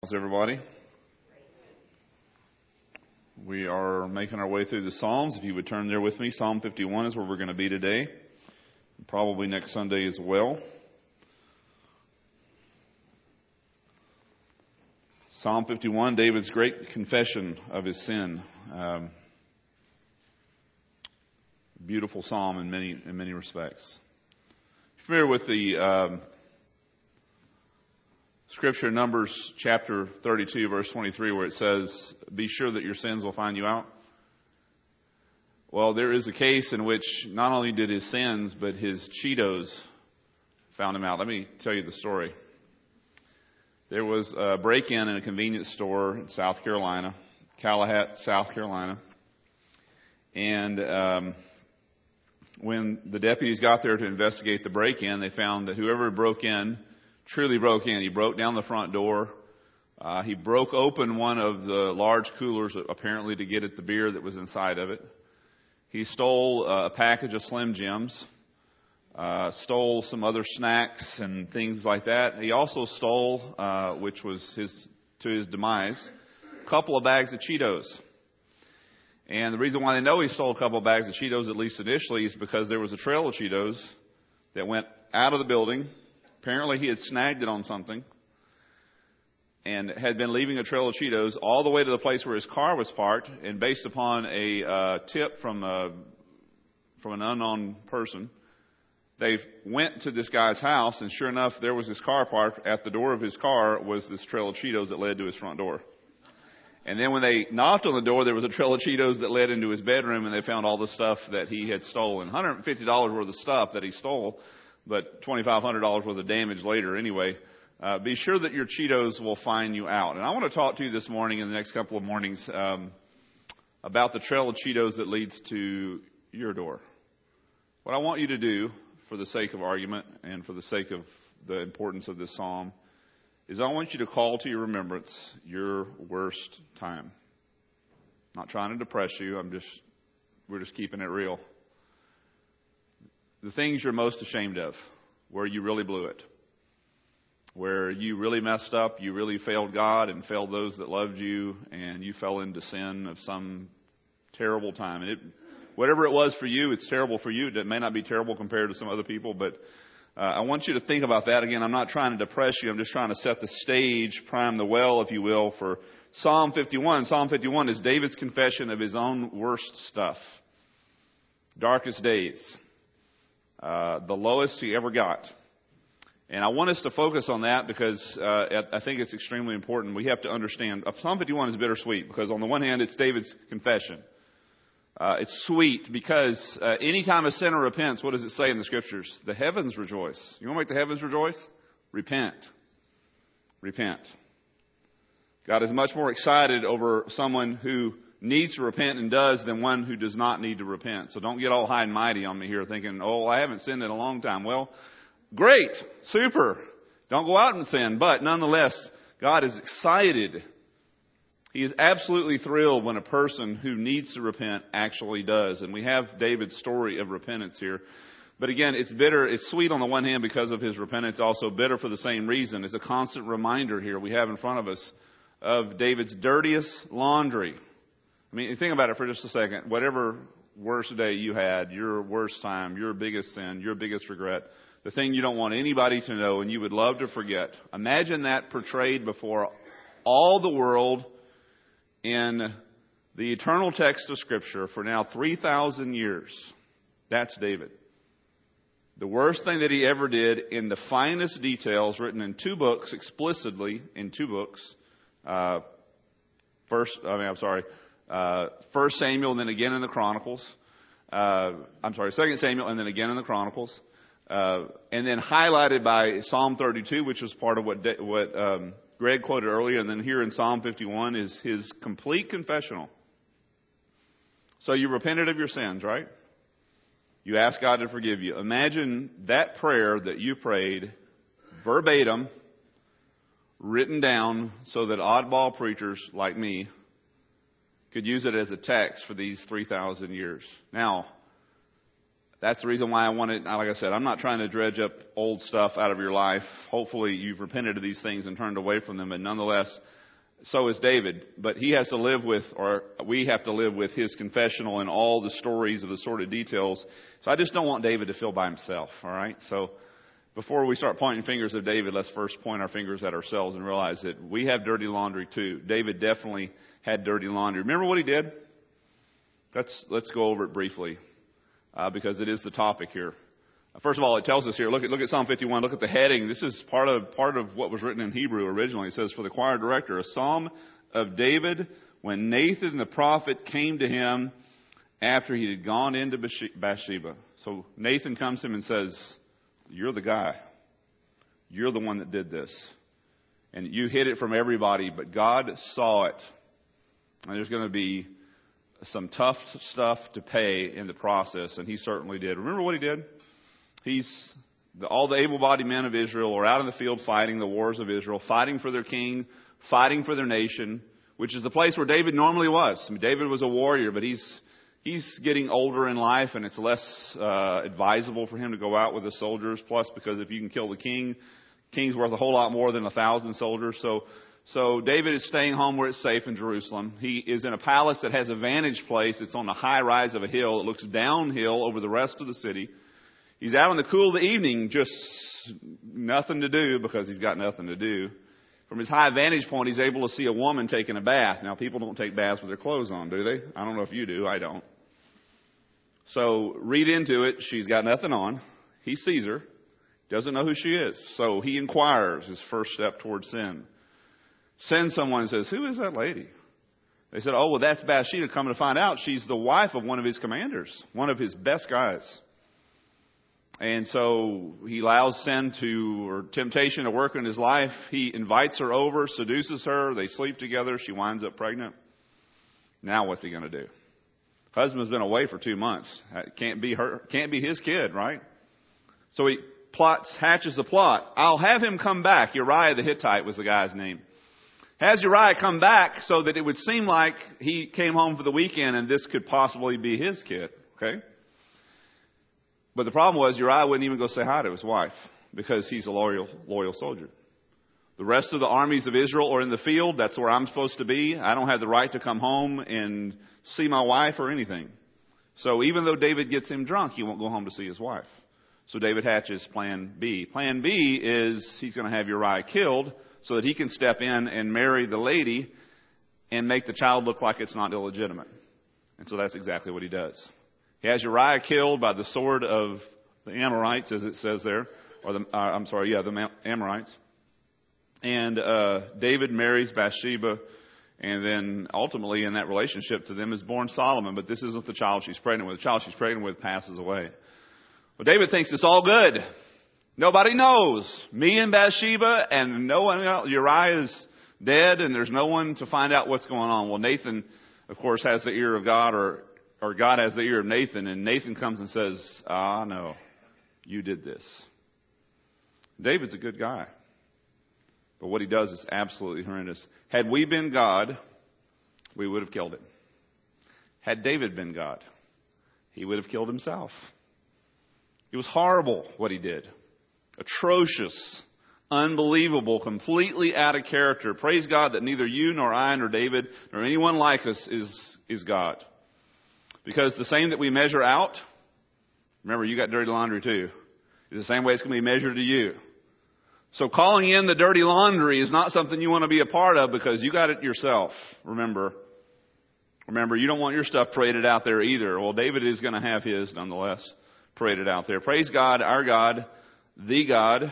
How's everybody? We are making our way through the Psalms. If you would turn there with me, Psalm 51 is where we're going to be today. Probably next Sunday as well. Psalm 51, David's great confession of his sin. Beautiful psalm in many respects. Familiar with the scripture, Numbers chapter 32, verse 23, where it says, "Be sure that your sins will find you out." Well, there is a case in which not only did his sins, but his Cheetos found him out. Let me tell you the story. There was a break-in in a convenience store in South Carolina, Callahat, South Carolina. And when the deputies got there to investigate the break-in, they found that whoever broke in truly broke in. He broke down the front door. He broke open one of the large coolers, apparently to get at the beer that was inside of it. He stole a package of Slim Jims, stole some other snacks and things like that. He also stole, which was to his demise, a couple of bags of Cheetos. And the reason why they know he stole a couple of bags of Cheetos, at least initially, is because there was a trail of Cheetos that went out of the building. Apparently he had snagged it on something and had been leaving a trail of Cheetos all the way to the place where his car was parked. And based upon a tip from an unknown person, they went to this guy's house, and sure enough, there was his car parked. At the door of his car was this trail of Cheetos that led to his front door. And then when they knocked on the door, there was a trail of Cheetos that led into his bedroom, and they found all the stuff that he had stolen. $150 worth of stuff that he stole, but $2,500 worth of damage later anyway. Be sure that your Cheetos will find you out. And I want to talk to you this morning, in the next couple of mornings, about the trail of Cheetos that leads to your door. What I want you to do, for the sake of argument and for the sake of the importance of this psalm, is I want you to call to your remembrance your worst time. I'm not trying to depress you. We're just keeping it real. The things you're most ashamed of, where you really blew it, where you really messed up, you really failed God and failed those that loved you, and you fell into sin of some terrible time. And whatever it was for you, it's terrible for you. It may not be terrible compared to some other people, but I want you to think about that. Again, I'm not trying to depress you. I'm just trying to set the stage, prime the well, if you will, for Psalm 51. Psalm 51 is David's confession of his own worst stuff. Darkest days. The lowest he ever got. And I want us to focus on that because I think it's extremely important. We have to understand, Psalm 51 is bittersweet because on the one hand, it's David's confession. It's sweet because anytime a sinner repents, what does it say in the Scriptures? The heavens rejoice. You want to make the heavens rejoice? Repent. Repent. God is much more excited over someone who needs to repent and does than one who does not need to repent. So don't get all high and mighty on me here thinking, oh, I haven't sinned in a long time. Well, great. Super. Don't go out and sin. But nonetheless, God is excited. He is absolutely thrilled when a person who needs to repent actually does. And we have David's story of repentance here. But again, it's bitter. It's sweet on the one hand because of his repentance, also bitter for the same reason. It's a constant reminder here we have in front of us of David's dirtiest laundry. I mean, think about it for just a second. Whatever worst day you had, your worst time, your biggest sin, your biggest regret, the thing you don't want anybody to know and you would love to forget. Imagine that portrayed before all the world in the eternal text of Scripture for now 3,000 years. That's David. The worst thing that he ever did in the finest details, written in two books, explicitly in two books. First Samuel and then again in the Chronicles. Second Samuel and then again in the Chronicles. And then highlighted by Psalm 32, which was part of what Greg quoted earlier, and then here in Psalm 51 is his complete confessional. So you repented of your sins, right? You asked God to forgive you. Imagine that prayer that you prayed verbatim, written down so that oddball preachers like me could use it as a text for these 3,000 years. Now, That's the reason why I wanted, like I said, I'm not trying to dredge up old stuff out of your life. Hopefully you've repented of these things and turned away from them, but nonetheless, so is David. But he has to live with, or we have to live with, his confessional and all the stories of the sordid details. So I just don't want David to feel by himself, all right? So before we start pointing fingers at David, let's first point our fingers at ourselves and realize that we have dirty laundry too. David definitely had dirty laundry. Remember what he did? Let's go over it briefly. Because it is the topic here. First of all, it tells us here, look at Psalm 51, look at the heading. This is part of what was written in Hebrew originally. It says, for the choir director, a psalm of David when Nathan the prophet came to him after he had gone into Bathsheba. So Nathan comes to him and says, you're the guy. You're the one that did this. And you hid it from everybody, but God saw it. And there's going to be some tough stuff to pay in the process, and he certainly did. Remember what he did? All the able-bodied men of Israel are out in the field fighting the wars of Israel, fighting for their king, fighting for their nation, which is the place where David normally was. I mean, David was a warrior, but he's getting older in life, and it's less advisable for him to go out with the soldiers. Plus, because if you can kill the king's worth a whole lot more than 1,000 soldiers. So David is staying home where it's safe in Jerusalem. He is in a palace that has a vantage place. It's on the high rise of a hill. It looks downhill over the rest of the city. He's out in the cool of the evening, just nothing to do because he's got nothing to do. From his high vantage point, he's able to see a woman taking a bath. Now, people don't take baths with their clothes on, do they? I don't know if you do. I don't. So read into it. She's got nothing on. He sees her. Doesn't know who she is. So he inquires, his first step towards sin. Sends someone and says, who is that lady? They said, oh, well, that's Bathsheba. Coming to find out, she's the wife of one of his commanders, one of his best guys. And so he allows sin or temptation to work in his life. He invites her over, seduces her. They sleep together. She winds up pregnant. Now what's he going to do? Husband's been away for 2 months. Can't be his kid, right? So he hatches the plot. I'll have him come back. Uriah the Hittite was the guy's name. Has Uriah come back so that it would seem like he came home for the weekend and this could possibly be his kid. Okay? But the problem was Uriah wouldn't even go say hi to his wife because he's a loyal soldier. The rest of the armies of Israel are in the field. That's where I'm supposed to be. I don't have the right to come home and see my wife or anything. So even though David gets him drunk, he won't go home to see his wife. So David hatches plan B. Plan B is he's going to have Uriah killed so that he can step in and marry the lady and make the child look like it's not illegitimate. And so that's exactly what he does. He has Uriah killed by the sword of the Amorites, as it says there, or the Amorites. And David marries Bathsheba, and then ultimately in that relationship to them is born Solomon. But this isn't the child she's pregnant with. The child she's pregnant with passes away. Well, David thinks it's all good. Nobody knows. Me and Bathsheba, and no one else. Uriah is dead, and there's no one to find out what's going on. Well, Nathan, of course, has the ear of God, or God has the ear of Nathan, and Nathan comes and says, no, you did this. David's a good guy. But what he does is absolutely horrendous. Had we been God, we would have killed him. Had David been God, he would have killed himself. It was horrible what he did. Atrocious, unbelievable, completely out of character. Praise God that neither you nor I nor David nor anyone like us is God. Because the same that we measure out, remember you got dirty laundry too, is the same way it's going to be measured to you. So calling in the dirty laundry is not something you want to be a part of because you got it yourself. Remember, you don't want your stuff paraded out there either. Well, David is going to have his nonetheless paraded out there. Praise God, our God, the God,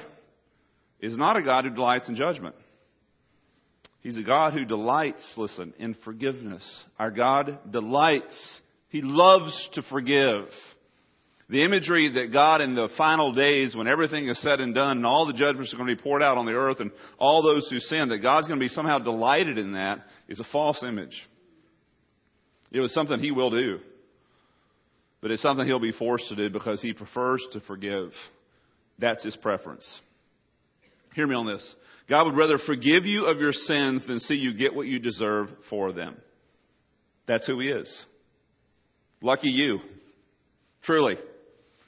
is not a God who delights in judgment. He's a God who delights, listen, in forgiveness. Our God delights. He loves to forgive. The imagery that God in the final days, when everything is said and done and all the judgments are going to be poured out on the earth and all those who sin, that God's going to be somehow delighted in that, is a false image. It was something He will do. But it's something He'll be forced to do because He prefers to forgive. That's His preference. Hear me on this. God would rather forgive you of your sins than see you get what you deserve for them. That's who He is. Lucky you. Truly.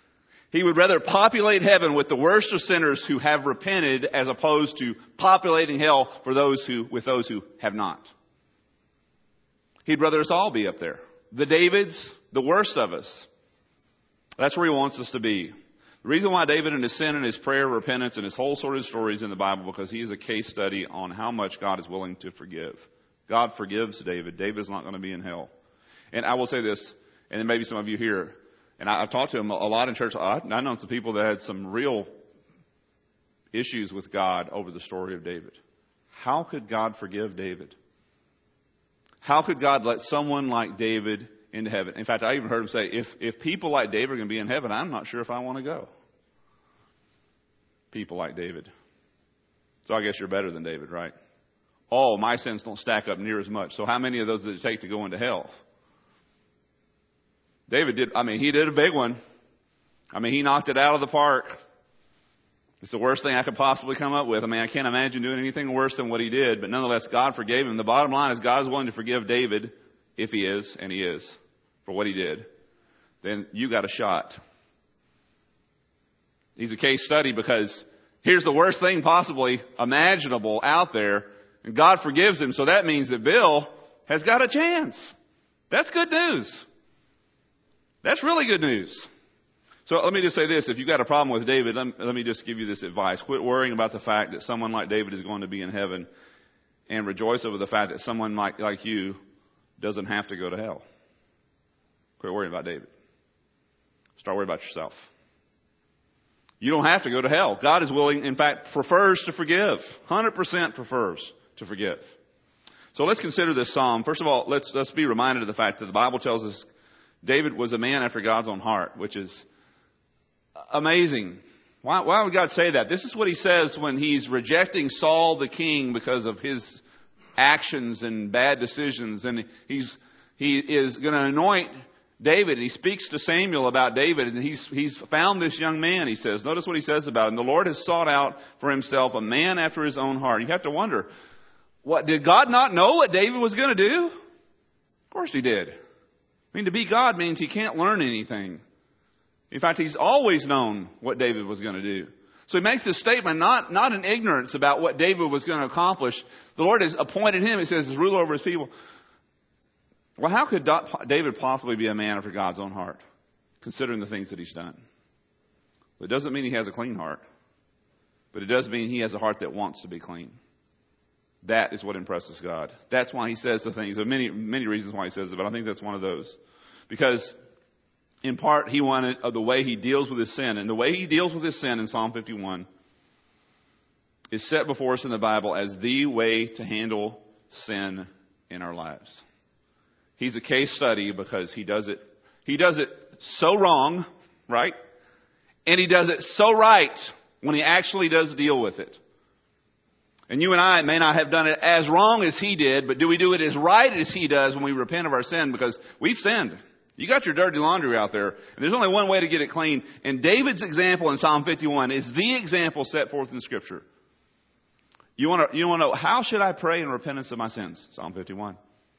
He would rather populate heaven with the worst of sinners who have repented as opposed to populating hell for those who have not. He'd rather us all be up there. The Davids, the worst of us. That's where he wants us to be. The reason why David and his sin and his prayer, repentance, and his whole sort of story is in the Bible, because he is a case study on how much God is willing to forgive. God forgives David. David is not going to be in hell. And I will say this, and then maybe some of you here, and I've talked to him a lot in church. I know some people that had some real issues with God over the story of David. How could God forgive David? How could God let someone like David into heaven? In fact, I even heard him say, if people like David are going to be in heaven, I'm not sure if I want to go. People like David. So I guess you're better than David, right? Oh, my sins don't stack up near as much. So how many of those did it take to go into hell? David did, he did a big one. He knocked it out of the park. It's the worst thing I could possibly come up with. I can't imagine doing anything worse than what he did, but nonetheless, God forgave him. The bottom line is God is willing to forgive David, if he is, and he is, for what he did. Then you got a shot. He's a case study because here's the worst thing possibly imaginable out there, and God forgives him, so that means that Bill has got a chance. That's good news. That's really good news. So let me just say this. If you've got a problem with David, let me just give you this advice. Quit worrying about the fact that someone like David is going to be in heaven, and rejoice over the fact that someone like you doesn't have to go to hell. Quit worrying about David. Start worrying about yourself. You don't have to go to hell. God is willing, in fact, prefers to forgive. 100% prefers to forgive. So let's consider this psalm. First of all, let's be reminded of the fact that the Bible tells us David was a man after God's own heart, which is amazing. Why would God say that? This is what he says when he's rejecting Saul the king because of his actions and bad decisions. And he is going to anoint David. And he speaks to Samuel about David. And he's found this young man, he says. Notice what he says about him. The Lord has sought out for himself a man after his own heart. You have to wonder, did God not know what David was going to do? Of course he did. To be God means he can't learn anything. In fact, he's always known what David was going to do. So he makes this statement not in ignorance about what David was going to accomplish. The Lord has appointed him, it says, as ruler over his people. Well, how could David possibly be a man after God's own heart, considering the things that he's done? Well, it doesn't mean he has a clean heart, but it does mean he has a heart that wants to be clean. That is what impresses God. That's why he says the things. There are many, many reasons why he says it, but I think that's one of those. Because in part, he wanted the way he deals with his sin. And the way he deals with his sin in Psalm 51 is set before us in the Bible as the way to handle sin in our lives. He's a case study because he does it so wrong, right? And he does it so right when he actually does deal with it. And you and I may not have done it as wrong as he did, but do we do it as right as he does when we repent of our sin? Because we've sinned. You got your dirty laundry out there, and there's only one way to get it clean. And David's example in Psalm 51 is the example set forth in Scripture. You want to know, how should I pray in repentance of my sins? Psalm 51.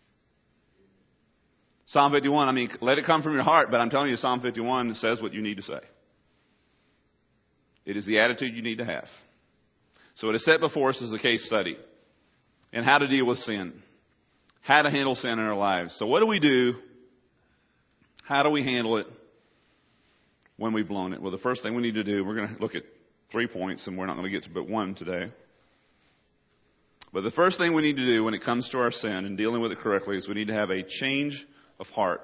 Psalm 51, let it come from your heart, but I'm telling you, Psalm 51 says what you need to say. It is the attitude you need to have. So it is set before us as a case study in how to deal with sin, how to handle sin in our lives. So what do we do? How do we handle it when we've blown it? Well, the first thing we need to do, we're going to look at 3 points, and we're not going to get to but one today. But the first thing we need to do when it comes to our sin and dealing with it correctly is we need to have a change of heart.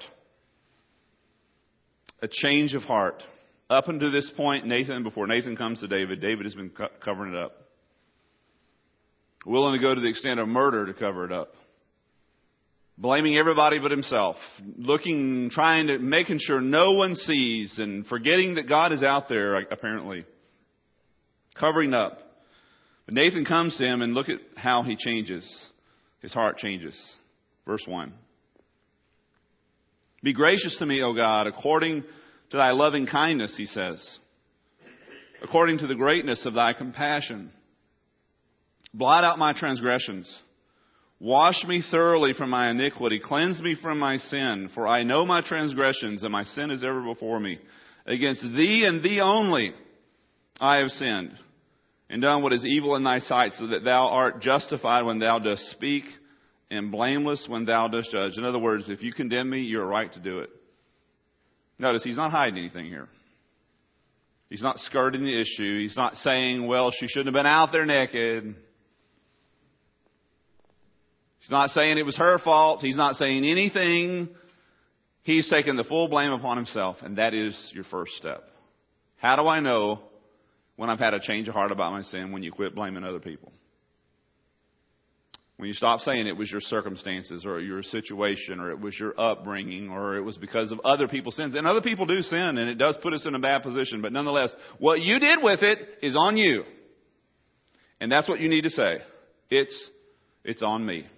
A change of heart. Up until this point, before Nathan comes to David has been covering it up. Willing to go to the extent of murder to cover it up. Blaming everybody but himself. Making sure no one sees and forgetting that God is out there, apparently. Covering up. But Nathan comes to him and look at how he changes. His heart changes. Verse 1. Be gracious to me, O God, according to thy loving kindness, he says. According to the greatness of thy compassion. Blot out my transgressions. Wash me thoroughly from my iniquity. Cleanse me from my sin. For I know my transgressions, and my sin is ever before me. Against thee and thee only I have sinned, and done what is evil in thy sight, so that thou art justified when thou dost speak, and blameless when thou dost judge. In other words, if you condemn me, you're right to do it. Notice, he's not hiding anything here. He's not skirting the issue. He's not saying, well, she shouldn't have been out there naked. He's not saying it was her fault. He's not saying anything. He's taken the full blame upon himself, and that is your first step. How do I know when I've had a change of heart about my sin? When you quit blaming other people. When you stop saying it was your circumstances or your situation or it was your upbringing or it was because of other people's sins. And other people do sin, and it does put us in a bad position. But nonetheless, what you did with it is on you. And that's what you need to say. It's on me.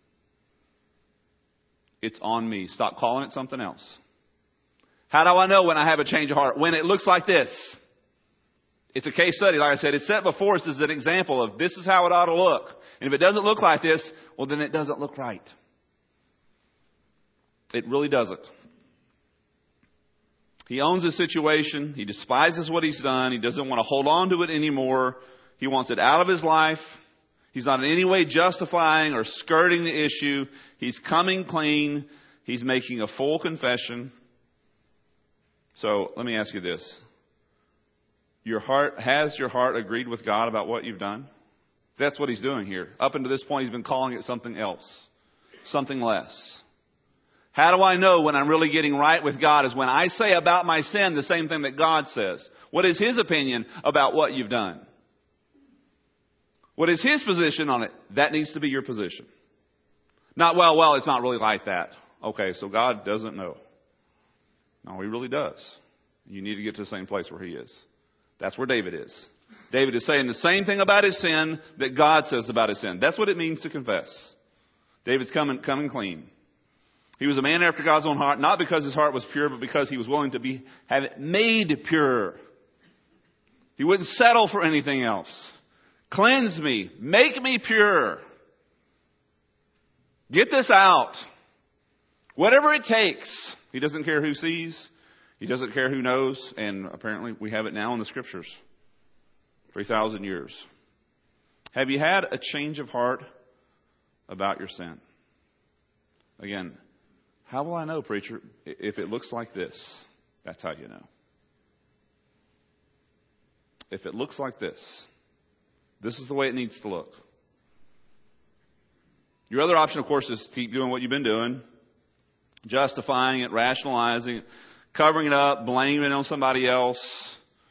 It's on me. Stop calling it something else. How do I know when I have a change of heart? When it looks like this. It's a case study. Like I said, it's set before us as an example of this is how it ought to look. And if it doesn't look like this, well, then it doesn't look right. It really doesn't. He owns his situation. He despises what he's done. He doesn't want to hold on to it anymore. He wants it out of his life. He's not in any way justifying or skirting the issue. He's coming clean. He's making a full confession. So let me ask you this. Has your heart agreed with God about what you've done? That's what he's doing here. Up until this point, he's been calling it something else, something less. How do I know when I'm really getting right with God? Is when I say about my sin the same thing that God says. What is his opinion about what you've done? What is his position on it? That needs to be your position. Not, well, it's not really like that. Okay, so God doesn't know. No, he really does. You need to get to the same place where he is. That's where David is. David is saying the same thing about his sin that God says about his sin. That's what it means to confess. David's coming clean. He was a man after God's own heart, not because his heart was pure, but because he was willing to have it made pure. He wouldn't settle for anything else. Cleanse me. Make me pure. Get this out. Whatever it takes. He doesn't care who sees. He doesn't care who knows. And apparently we have it now in the Scriptures. 3,000 years. Have you had a change of heart about your sin? Again, how will I know, preacher? If it looks like this, that's how you know. If it looks like this is the way it needs to look. Your other option, of course, is to keep doing what you've been doing. Justifying it, rationalizing it, covering it up, blaming it on somebody else.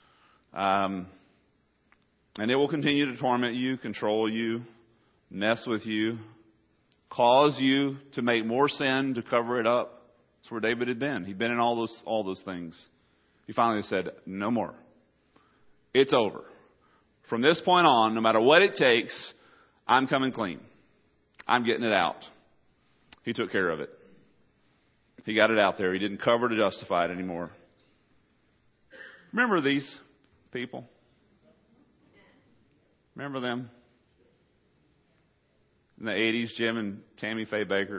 And it will continue to torment you, control you, mess with you, cause you to make more sin to cover it up. That's where David had been. He'd been in all those things. He finally said, no more. It's over. From this point on, no matter what it takes, I'm coming clean. I'm getting it out. He took care of it. He got it out there. He didn't cover to justify it anymore. Remember these people? Remember them? In the 80s, Jim and Tammy Faye Baker.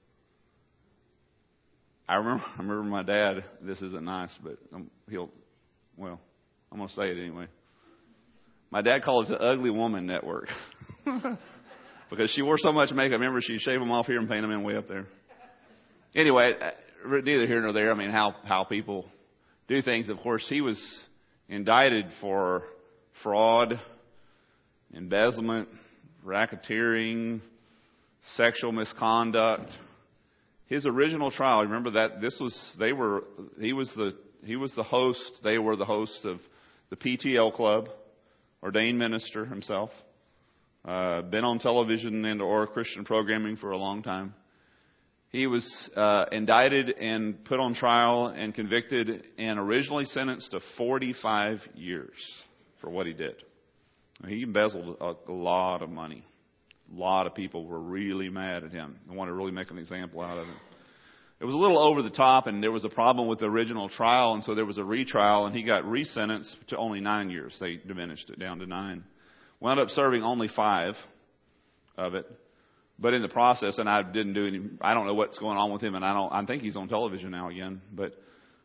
I remember my dad, this isn't nice, but I'm going to say it anyway. My dad called it the Ugly Woman Network. Because she wore so much makeup. Remember, she'd shave them off here and paint them in way up there. Anyway, neither here nor there. I mean, how people do things. Of course, he was indicted for fraud, embezzlement, racketeering, sexual misconduct. His original trial, remember that he was the host. They were the hosts of the PTL Club, ordained minister himself. Been on television and/or Christian programming for a long time. He was indicted and put on trial and convicted and originally sentenced to 45 years for what he did. He embezzled a lot of money. A lot of people were really mad at him. They wanted to really make an example out of him. It was a little over the top, and there was a problem with the original trial, and so there was a retrial, and he got resentenced to only 9 years. They diminished it down to 9. Wound up serving only 5 of it. But in the process, and I don't know what's going on with him, and I think he's on television now again, but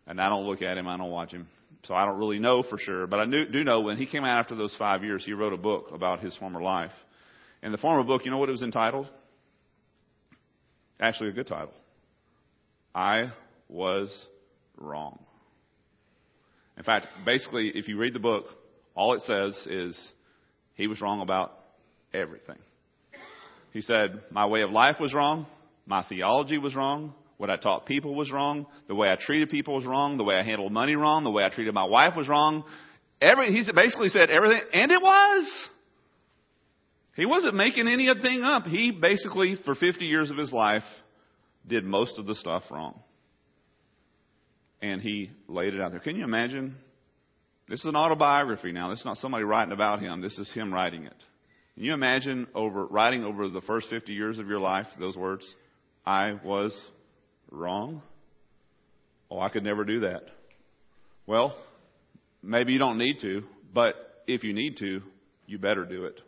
And I don't look at him. I don't watch him. So I don't really know for sure. But I do know when he came out after those 5 years, he wrote a book about his former life. And the former book, you know what it was entitled? Actually, a good title. I Was Wrong. In fact, basically, if you read the book, all it says is he was wrong about everything. He said, my way of life was wrong. My theology was wrong. What I taught people was wrong. The way I treated people was wrong. The way I handled money wrong. The way I treated my wife was wrong. He basically said everything, and it was. He wasn't making anything up. He basically, for 50 years of his life, did most of the stuff wrong. And he laid it out there. Can you imagine? This is an autobiography now. This is not somebody writing about him. This is him writing it. Can you imagine writing over the first 50 years of your life those words? I was wrong. Oh, I could never do that. Well, maybe you don't need to, but if you need to, you better do it.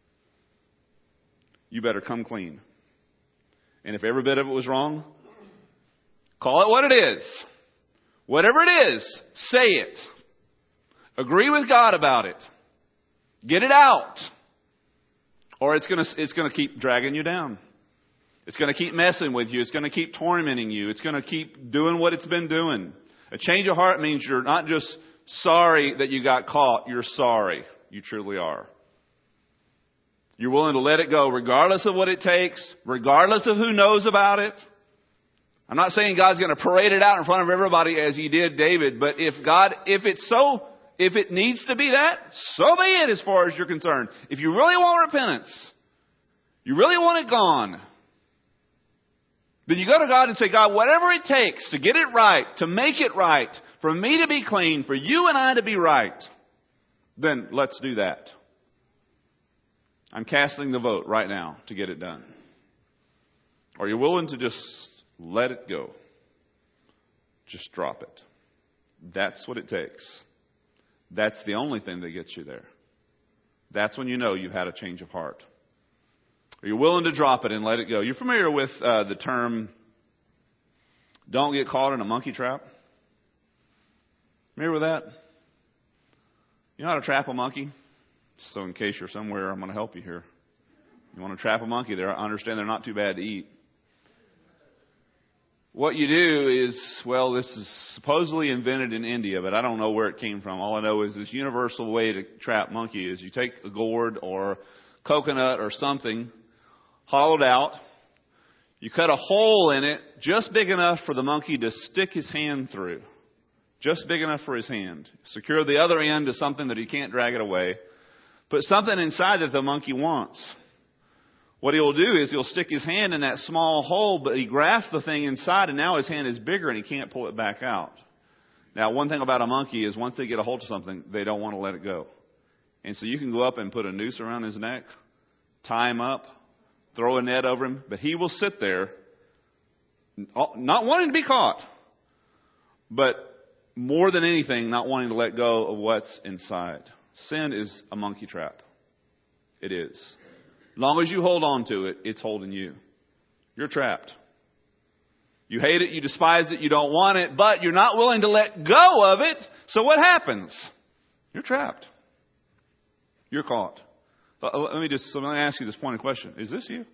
You better come clean. And if every bit of it was wrong, call it what it is. Whatever it is, say it. Agree with God about it. Get it out. Or it's going to keep dragging you down. It's going to keep messing with you. It's going to keep tormenting you. It's going to keep doing what it's been doing. A change of heart means you're not just sorry that you got caught. You're sorry. You truly are. You're willing to let it go regardless of what it takes, regardless of who knows about it. I'm not saying God's going to parade it out in front of everybody as he did David, but if it needs to be that, so be it as far as you're concerned. If you really want repentance, you really want it gone, then you go to God and say, God, whatever it takes to get it right, to make it right, for me to be clean, for you and I to be right, then let's do that. I'm casting the vote right now to get it done. Are you willing to just let it go? Just drop it. That's what it takes. That's the only thing that gets you there. That's when you know you've had a change of heart. Are you willing to drop it and let it go? You're familiar with the term, don't get caught in a monkey trap? Familiar with that? You know how to trap a monkey? So in case you're somewhere, I'm going to help you here. You want to trap a monkey, I understand they're not too bad to eat. What you do is, well, this is supposedly invented in India, but I don't know where it came from. All I know is this universal way to trap monkey is you take a gourd or coconut or something hollowed out. You cut a hole in it just big enough for the monkey to stick his hand through. Just big enough for his hand. Secure the other end to something that he can't drag it away. Put something inside that the monkey wants. What he'll do is he'll stick his hand in that small hole, but he grasps the thing inside, and now his hand is bigger and he can't pull it back out. Now, one thing about a monkey is once they get a hold of something, they don't want to let it go. And so you can go up and put a noose around his neck, tie him up, throw a net over him, but he will sit there, not wanting to be caught, but more than anything, not wanting to let go of what's inside. Sin is a monkey trap. It is. As long as you hold on to it, it's holding you. You're trapped. You hate it, you despise it, you don't want it, but you're not willing to let go of it. So what happens? You're trapped. You're caught. Let me ask you this pointed question. Is this you?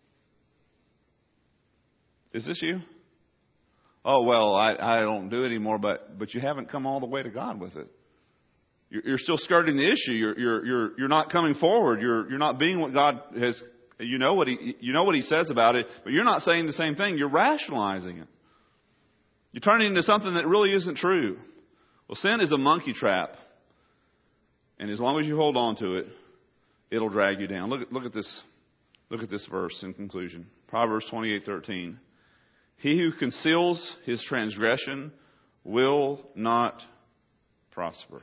Is this you? Oh, well, I don't do it anymore, but you haven't come all the way to God with it. You're still skirting the issue. You're not coming forward. You're not being what God has. You know what He says about it, but you're not saying the same thing. You're rationalizing it. You're turning into something that really isn't true. Well, sin is a monkey trap, and as long as you hold on to it, it'll drag you down. Look at this. Look at this verse in conclusion. Proverbs 28:13. He who conceals his transgression will not prosper.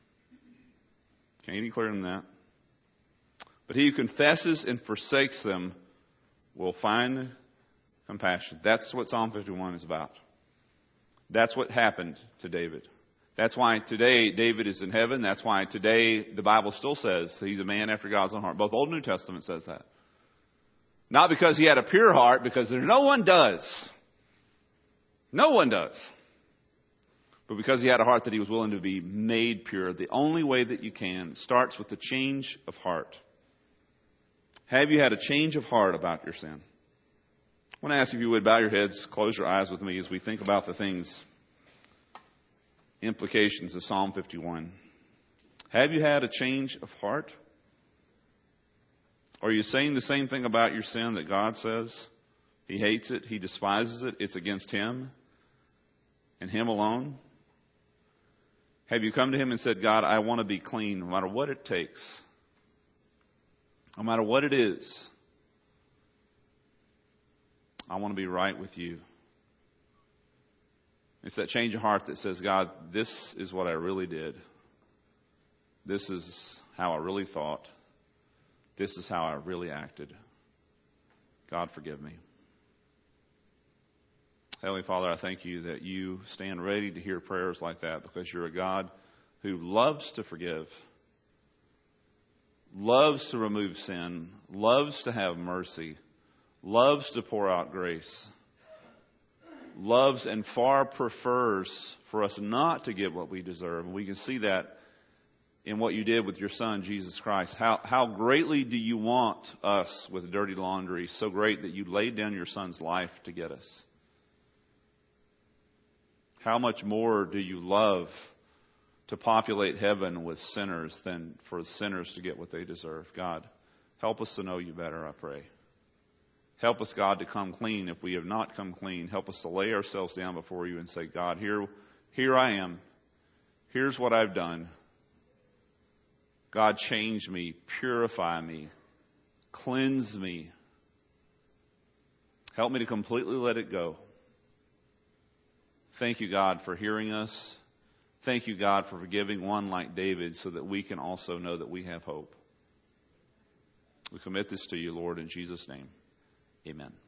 Any clearer than that? But he who confesses and forsakes them will find compassion. That's what Psalm 51 is about. That's what happened to David. That's why today David is in heaven. That's why today the Bible still says he's a man after God's own heart. Both Old and New Testament says that. Not because he had a pure heart, because no one does. No one does. But because he had a heart that he was willing to be made pure, the only way that you can starts with a change of heart. Have you had a change of heart about your sin? I want to ask if you would bow your heads, close your eyes with me as we think about the implications of Psalm 51. Have you had a change of heart? Are you saying the same thing about your sin that God says? He hates it, he despises it, it's against him and him alone? Have you come to him and said, God, I want to be clean no matter what it takes, no matter what it is? I want to be right with you. It's that change of heart that says, God, this is what I really did. This is how I really thought. This is how I really acted. God, forgive me. Heavenly Father, I thank you that you stand ready to hear prayers like that because you're a God who loves to forgive, loves to remove sin, loves to have mercy, loves to pour out grace, loves and far prefers for us not to get what we deserve. And we can see that in what you did with your Son, Jesus Christ. How greatly do you want us with dirty laundry, so great that you laid down your Son's life to get us? How much more do you love to populate heaven with sinners than for sinners to get what they deserve? God, help us to know you better, I pray. Help us, God, to come clean if we have not come clean. Help us to lay ourselves down before you and say, God, here I am. Here's what I've done. God, change me, purify me, cleanse me. Help me to completely let it go. Thank you, God, for hearing us. Thank you, God, for forgiving one like David so that we can also know that we have hope. We commit this to you, Lord, in Jesus' name. Amen.